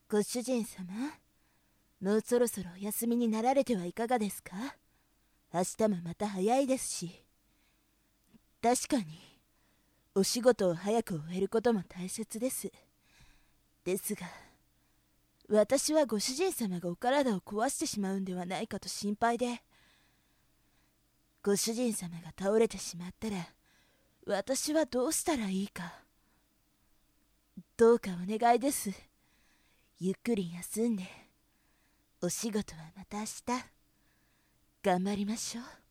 ご主人様、もうそろそろお休みになられてはいかがですか？明日もまた早いですし。確かにお仕事を早く終えることも大切です。ですが、私はご主人様がお体を壊してしまうんではないかと心配で。ご主人様が倒れてしまったら私はどうしたらいいか。どうかお願いです。ゆっくり休んで、お仕事はまた明日頑張りましょう。